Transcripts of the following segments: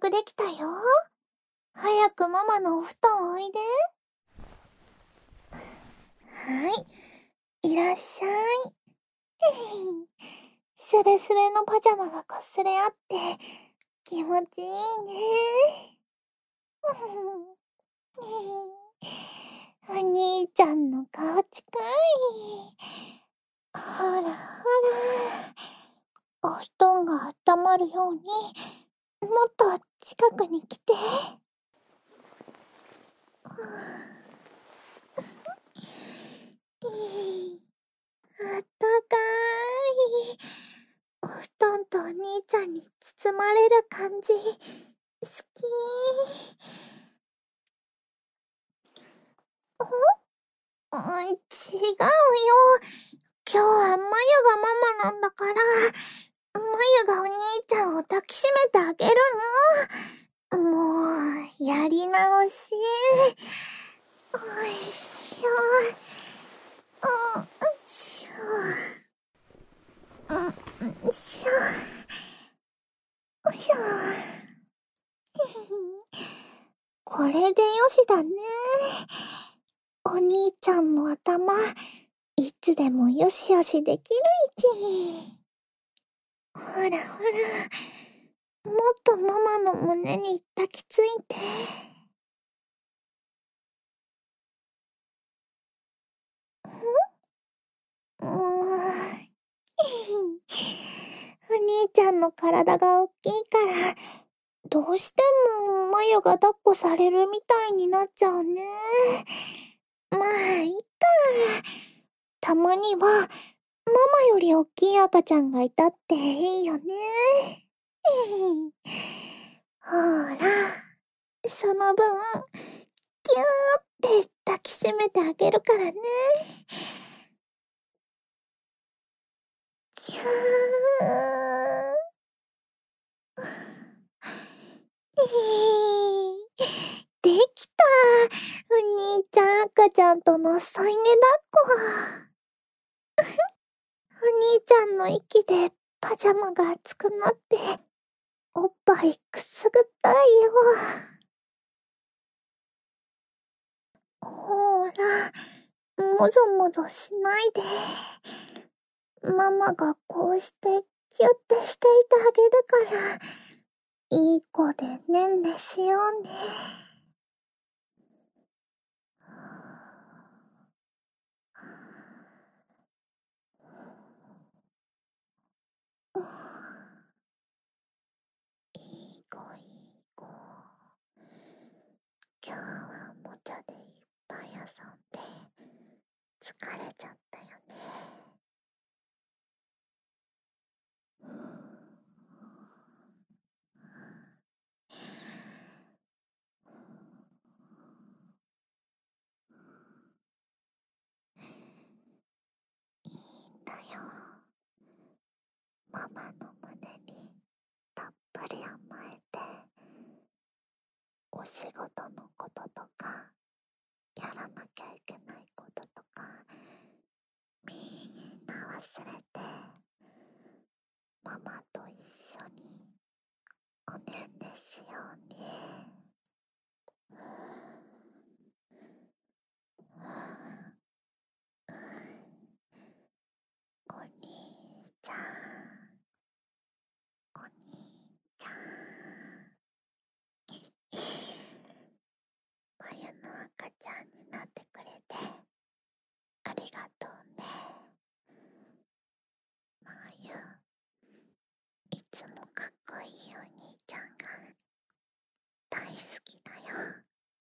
着できたよ。早くママのお布団おいで。はい、いらっしゃい。すべすべのパジャマがこすれ合って気持ちいいね。お兄ちゃんの顔近い。ほらほら。お布団が温まるように、もっと近くに来て。あったかい。お布団とお兄ちゃんに包まれる感じ、好き。違うよ。今日はまゆがママなんだから、まゆがお兄ちゃんを抱きしめてあげるの。もう、やり直し。おいしょ。しょ。しょ。しょ。これでよしだね。お兄ちゃんの頭、いつでもよしよしできる位置。ほらほら、もっとママの胸に抱きついて。お兄ちゃんの体が大きいから、どうしてもマヨが抱っこされるみたいになっちゃうね。まあ、いっか。たまには、ママより大きい赤ちゃんがいたっていいよね。ほら、その分、キューって抱きしめてあげるからね。キュー。できた。お兄ちゃん赤ちゃんとの添い寝抱っこ。お兄ちゃんの息でパジャマが熱くなって、おっぱいくすぐったいよ。ほーら、もぞもぞしないで。ママがこうしてキュッてしていてあげるから、いい子でねんねしようね。いい子いい子。今日はおもちゃでいっぱい遊んで疲れちゃったよね。いいんだよ。ママの胸にたっぷり甘えて、お仕事のこととか、やらなきゃいけないこととか、みんな忘れて、ママと一緒におねんねしようね。お兄ちゃん、お兄ちゃん。まゆの赤ちゃんになってくれてありがとうね。まゆ、いつもかっこいいお兄ちゃんが大好きだよ。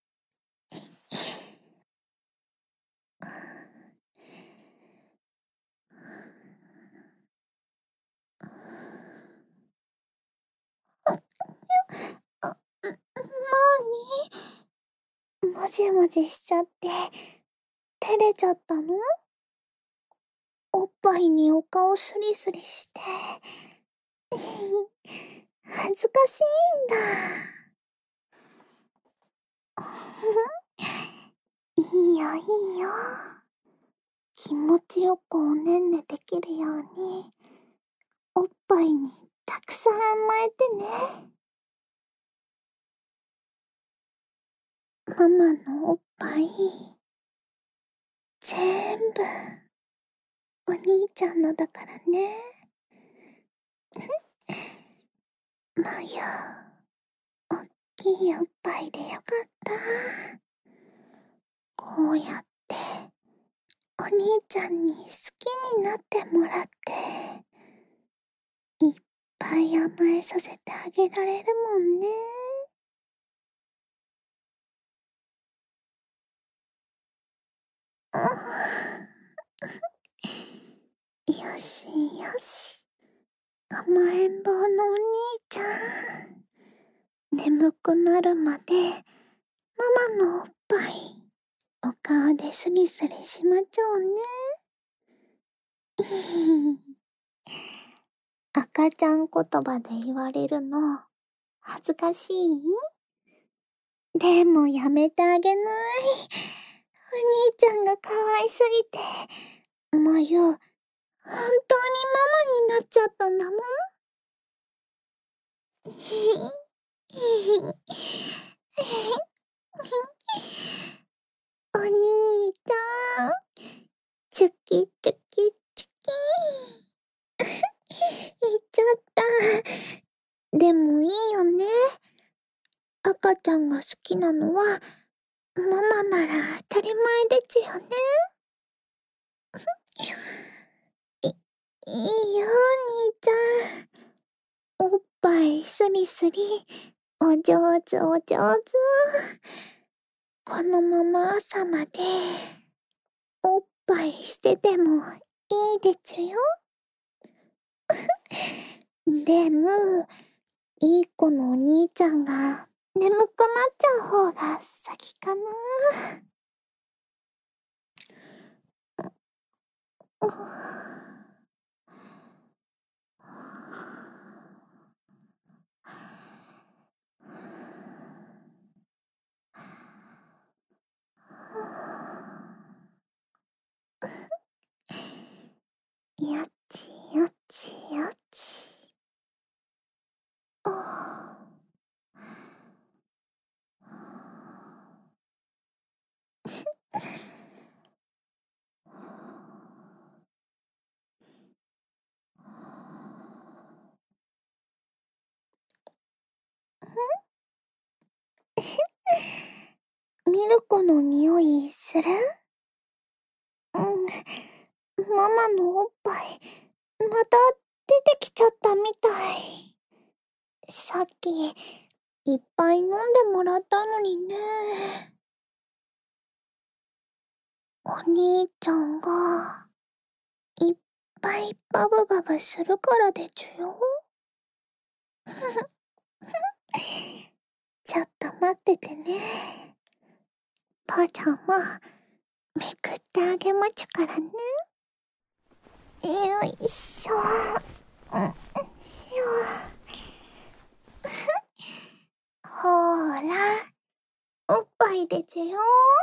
なに？もじもじしちゃって照れちゃったの？おっぱいにお顔スリスリして恥ずかしいんだ。いいよいいよ。気持ちよくおねんねできるように、おっぱいにたくさん甘えてね。 ママのおっぱい、全部、お兄ちゃんのだからね。まゆ、おっきいおっぱいでよかった。こうやって、お兄ちゃんに好きになってもらって、いっぱい甘えさせてあげられるもんね。よしよし。甘えん坊のお兄ちゃん。眠くなるまで、ママのおっぱい、お顔でスリスリしまちょうね。赤ちゃん言葉で言われるの、恥ずかしい？でもやめてあげない。お兄ちゃんが可愛すぎて、まゆ、本当にママになっちゃったんだもん。お兄ちゃん、チュキチュキチュキ言っちゃった。でもいいよね。赤ちゃんが好きなのは、ママなら当たり前でちゅよね。いいよ、兄ちゃん。おっぱいスリスリ、お上手お上手。このまま朝まで、おっぱいしててもいいでちゅよ。でも、いい子のお兄ちゃんが眠くなっちゃう方が先かな。よちよちよち。ミルクの匂いする？ママのおっぱい、また出てきちゃったみたい。さっき、いっぱい飲んでもらったのにね。お兄ちゃんが、いっぱいバブバブするからでちゅよ。ちょっと待っててね。父ちゃんも、めくってあげまちゅからね。よいしょ。しょ。ほーら、おっぱいでちゅよ。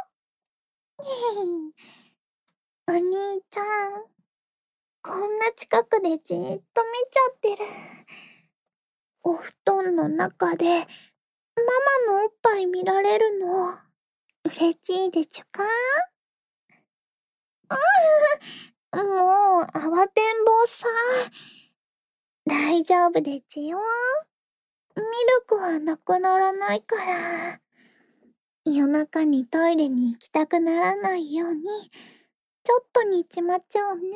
お兄ちゃん、こんな近くでじーっと見ちゃってる。お布団の中で、ママのおっぱい見られるの、嬉しいでちゅか？もう、慌てんぼうさ。大丈夫でちゅよ。ミルクはなくならないから。夜中にトイレに行きたくならないように、ちょっとにちまっちゃうね。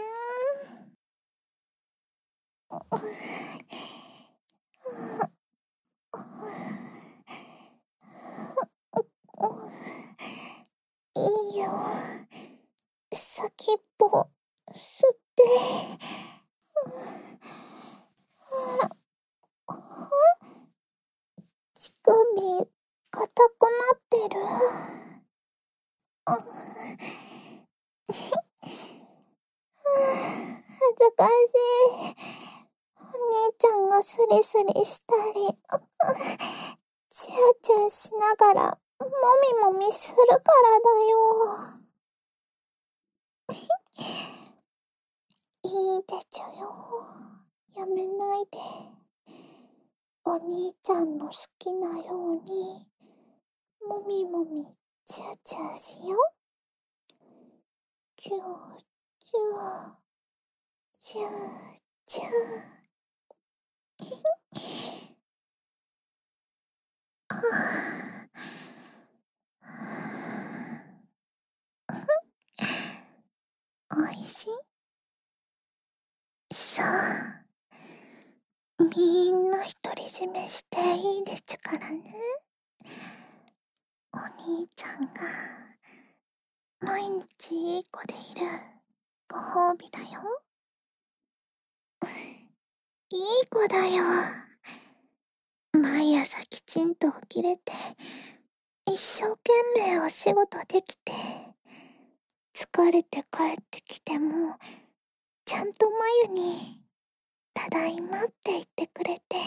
いいよ。先っぽ、吸って。乳首、硬くなってる。恥ずかしい。お兄ちゃんがスリスリしたり、チューチューしながら、もみもみするからだよ。いいでちゅよ。やめないで。お兄ちゃんの好きなように、もみもみチューチューしよ。チューチューチューチュー。はあ、おいしい。さあ、みんな独り占めしていいでちゅからね。お兄ちゃんが毎日いい子でいるご褒美だよ。いい子だよ。毎朝きちんと起きれて、一生懸命お仕事できて、疲れて帰ってきても、ちゃんとまゆに、ただいまって言ってくれて。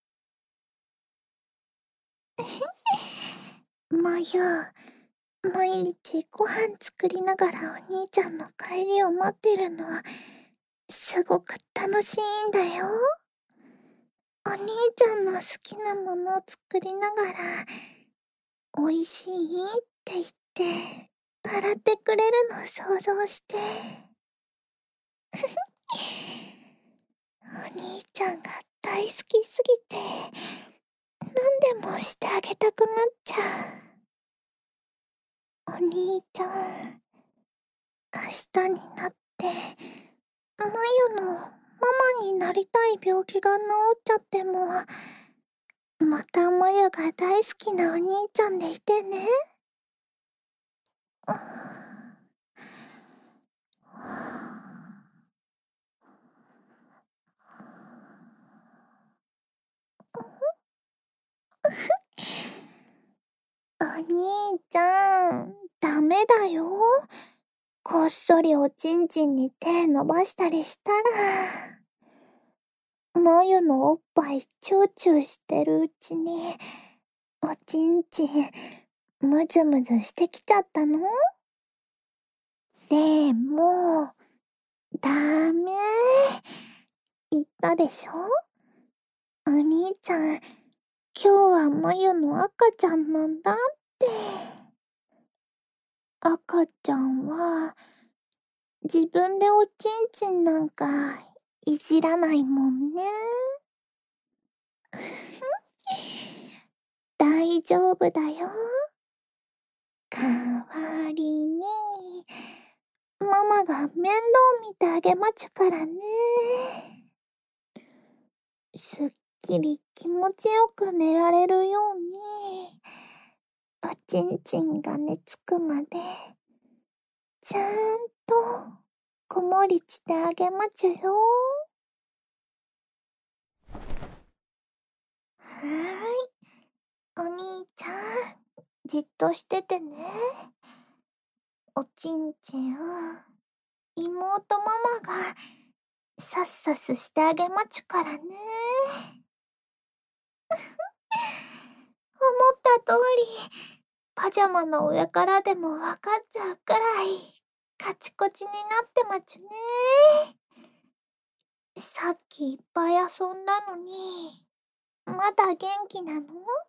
まゆ、毎日ご飯作りながらお兄ちゃんの帰りを待ってるのは、すごく楽しいんだよ。お兄ちゃんの好きなものを作りながら、おいしいって言って、笑ってくれるのを想像して。お兄ちゃんが大好きすぎて、何でもしてあげたくなっちゃう。お兄ちゃん、明日になって、まゆのママになりたい病気が治っちゃっても、またまゆが大好きなお兄ちゃんでいてね。お兄ちゃん、ダメだよ。こっそりおちんちんに手伸ばしたりしたら、まゆのおっぱいチューチューしてるうちに、おちんちん、むずむずしてきちゃったの？でも、ダメ。言ったでしょ？お兄ちゃん、今日はまゆの赤ちゃんなんだって。赤ちゃんは、自分でおちんちんなんかいじらないもんね。大丈夫だよ。代わりに、ママが面倒見てあげまちゅからね。すっきり気持ちよく寝られるように、おちんちんが寝つくまで、ちゃんと子守りしてあげまちゅよ。はーい。お兄ちゃん、じっとしててね。おちんちん、妹ママがさっさすしてあげまちゅからね。思った通り、パジャマの上からでもわかっちゃうくらい、カチコチになってまちゅね。さっきいっぱい遊んだのに、まだ元気なの？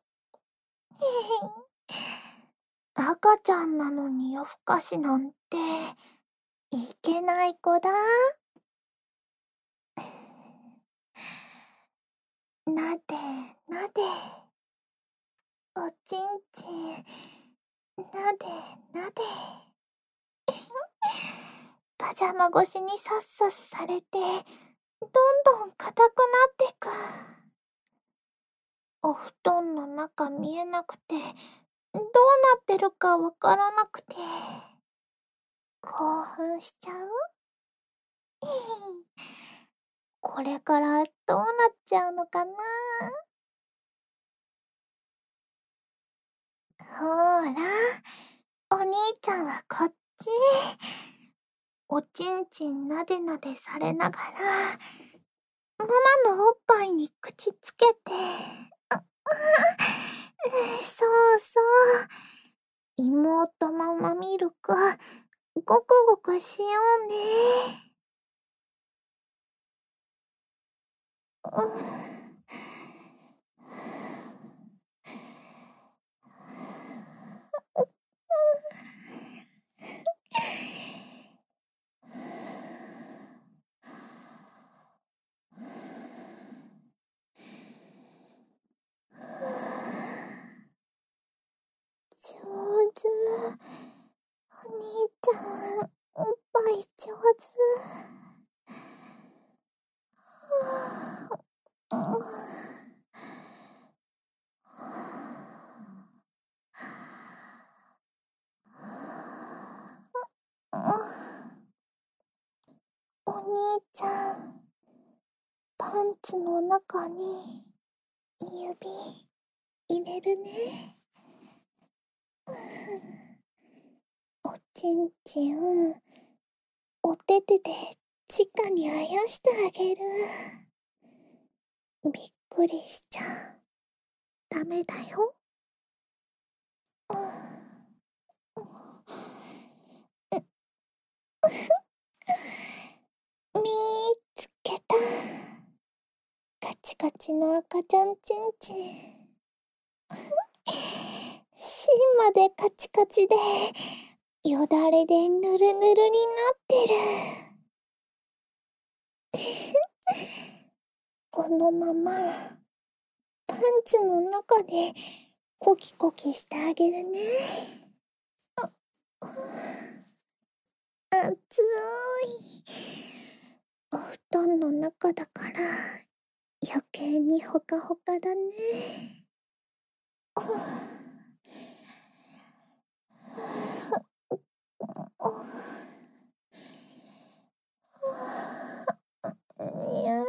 赤ちゃんなのに夜更かしなんて、いけない子だ。なで、なで。おちんちん、なで、なで。パジャマ越しにさっさすされて、どんどん硬くなってく。お布団の中見えなくて、どうなってるかわからなくて、興奮しちゃう？これからどうなっちゃうのかな？ほーら、お兄ちゃんはこっち。おちんちんなでなでされながら、ママのおっぱいに口つけて、そうそう。妹ママミルク、ごくごくしようね。 上手。お兄ちゃん、おっぱい上手。お兄ちゃん、パンツの中に指入れるね。おちんちん、お手手で直にあやしてあげる。びっくりしちゃダメだよ。みーつけた。カチカチの赤ちゃんちんちん。芯までカチカチで、よだれでぬるぬるになってる。このまま、パンツの中でコキコキしてあげるね。熱い。お布団の中だから余計にほかほかだね。いや、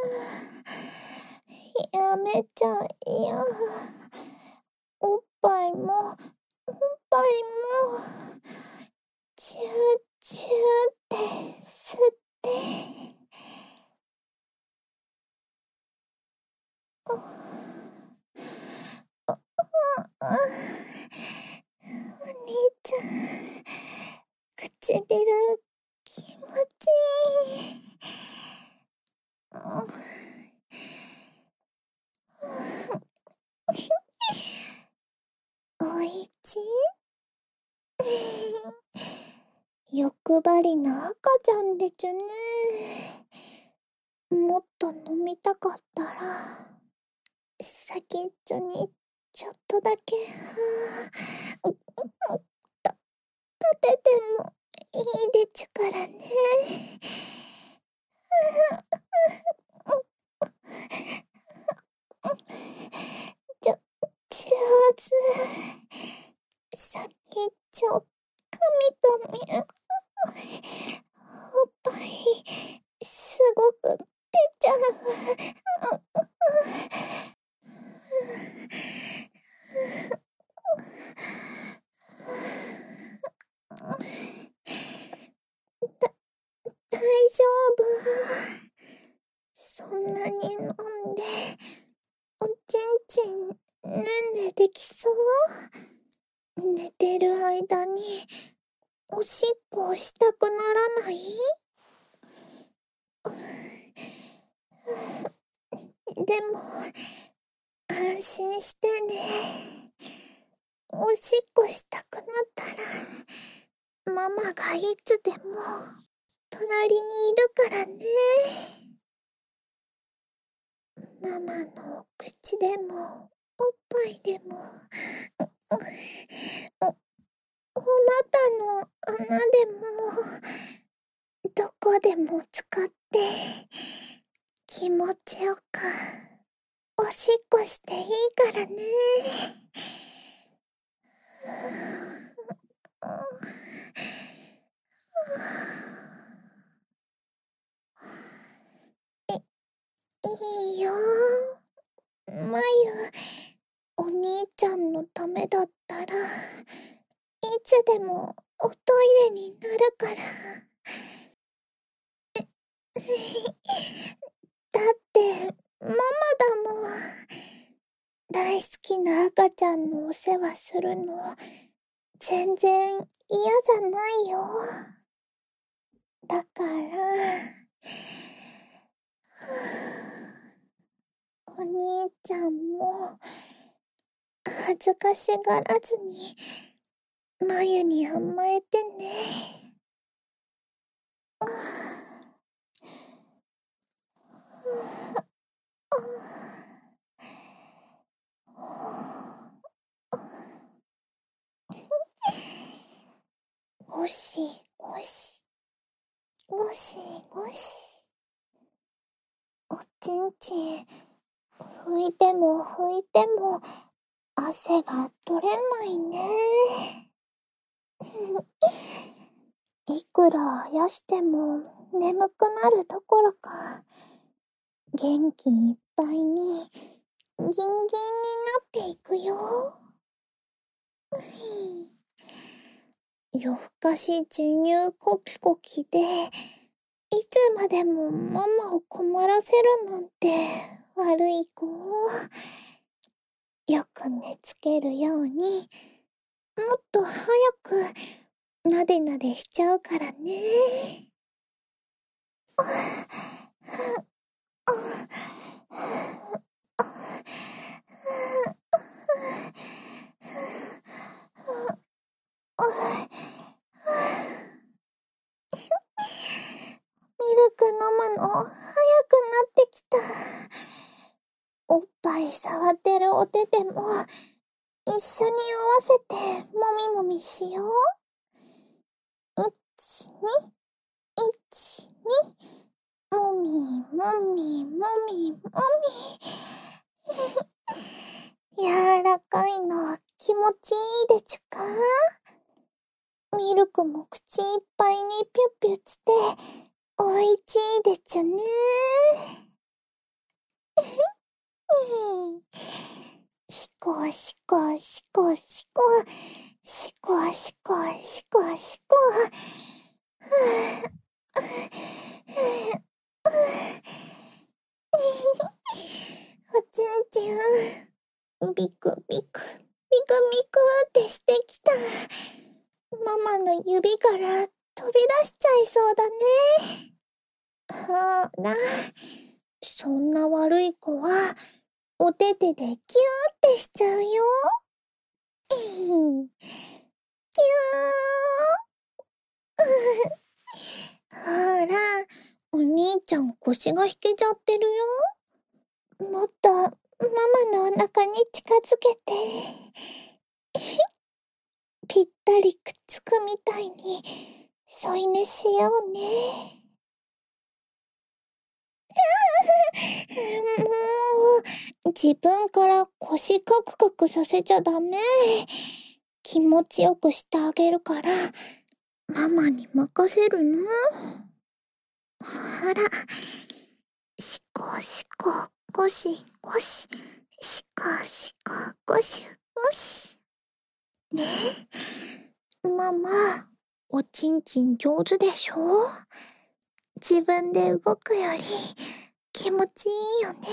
やめちゃいや。おっぱいも、おっぱいも、チューチューって吸って。お兄ちゃん、唇気持ちいい。おいち欲張りな赤ちゃんでちゅね。もっと飲みたかったら、先っちょにちょっとだけ、立ててもいいでちゅからね。上手。先っちょ、髪とみ、おっぱい、すごく出ちゃう。大丈夫。そんなに飲んで、おちんちん、ねんねできそう？寝てる間に、おしっこをしたくならない？でも、安心してね。おしっこしたくなったら、ママがいつでも、隣にいるからね。ママのお口でも、おっぱいでも、お股の穴でも、どこでも使って、気持ちよく、おしっこしていいからね。いいよ。まゆ、お兄ちゃんのためだったら、いつでもおトイレになるから。だって、ママだもん。大好きな赤ちゃんのお世話するの、全然嫌じゃないよ。だから、お兄ちゃんも、恥ずかしがらずに、まゆに甘えてね。 ゴシゴシ、ゴシゴシ。おちんちん、拭いても拭いても、汗が取れないね。いくらあやしても眠くなるどころか、元気いっぱいに、ギンギンになっていくよ。夜更かし授乳コキコキで、いつまでもママを困らせるなんて悪い子。よく寝つけるように、もっと早くなでなでしちゃうからね。ミルク飲むの早くなってきた。おっぱい触ってるお手手も一緒に合わせてもみもみしよう。1、2、1、2、もみもみもみもみ。柔らかいの気持ちいいでちゅか？ミルクも口いっぱいにピュッピュしておいちいでちゅね。しこしこしこしこ、しこしこしこしこ。おちんちん、ビクビク、ビクビクってしてきた。ママの指から飛び出しちゃいそうだね。ほら、そんな悪い子は、お手手でキューってしちゃうよ。キュー。ほら、お兄ちゃん腰が引けちゃってるよ。もっと、ママのお腹に近づけて。ぴったりくっつくみたいに、添い寝しようね。もう、自分から腰カクカクさせちゃダメ。気持ちよくしてあげるから、ママに任せるの。ほら、しこしこ、ゴシゴシ、しこしこ、ゴシゴシ。ねえ、ママ、おちんちん上手でしょ？自分で動くより気持ちいいよね。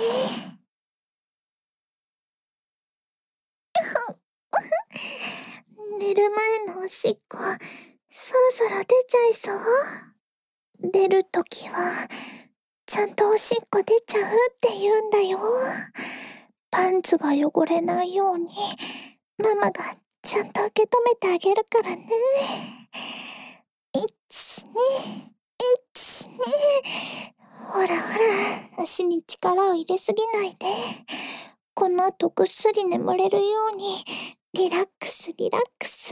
寝る前のおしっこ、そろそろ出ちゃいそう？出るときは、ちゃんとおしっこ出ちゃうって言うんだよ。パンツが汚れないように、ママがちゃんと受け止めてあげるからね。1、2、1、2。ほらほら、足に力を入れすぎないで。この後ぐっすり眠れるように、リラックスリラックス。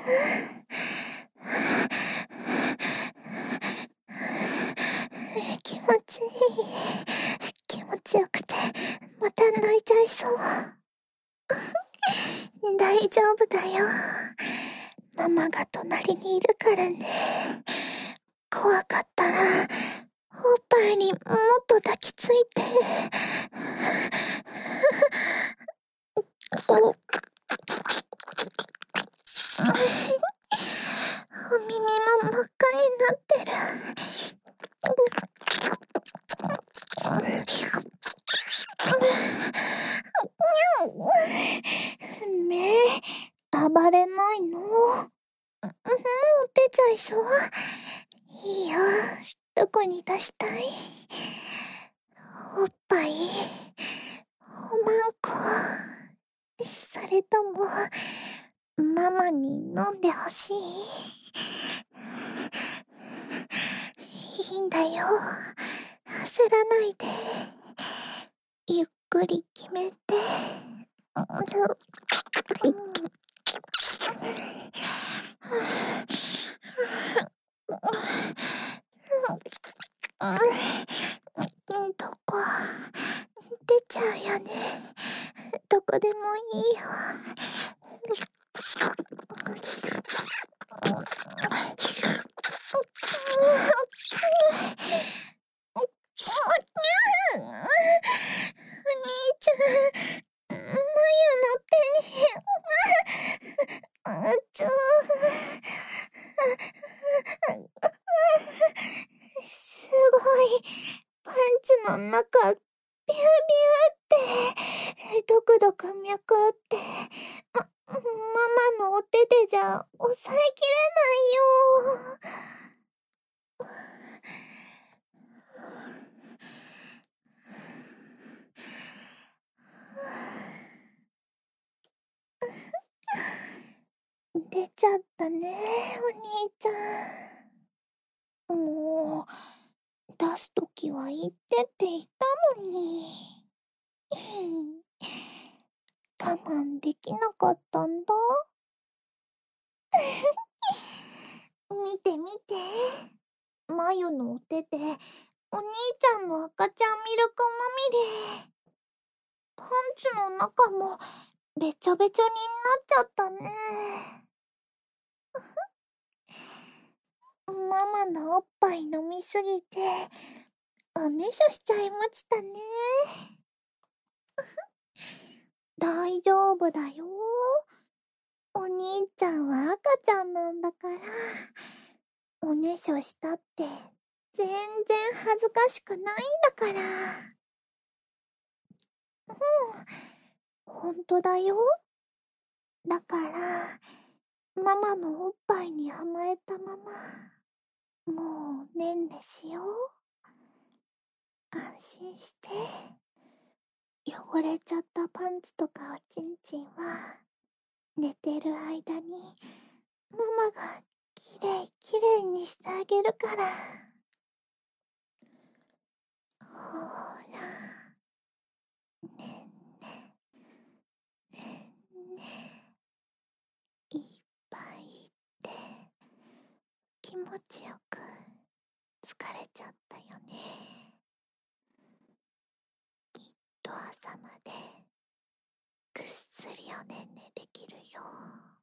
気持ちいい。気持ちよくて、また泣いちゃいそう。大丈夫だよ。ママが隣にいるからね。怖かったら、おっぱいにもっと抱きついて。お耳も真っ赤になってる。目、暴れないの？もう出ちゃいそう。いいよ、どこに出したい？おっぱい？おまんこ？それとも、ママに飲んでほしい？いいんだよ。焦らないで。ゆっくり決めて。 すごい。パンツの中、ビュービューって、ドクドク脈って、ママのお手手じゃ抑えきれないよ。出ちゃったね、お兄ちゃん。もう、出すときは言ってって言ったのに。我慢できなかったんだ。見て見て。マヨのお手で、お兄ちゃんの赤ちゃんミルクまみれ。パンツの中も、べちゃべちゃになっちゃったね。ママのおっぱい飲みすぎて、おねしょしちゃいましたね。大丈夫だよ。お兄ちゃんは赤ちゃんなんだから、おねしょしたって全然恥ずかしくないんだから。うん、ほんとだよ。だから、ママのおっぱいに甘えたまま、もうねんねしよう。安心して。汚れちゃったパンツとかおちんちんは、寝てる間に、ママがきれいきれいにしてあげるから。ほーら、ねんね、ねんね、いっぱいって気持ちよく疲れちゃったよね。きっと朝までぐっすりおねんねできるよ。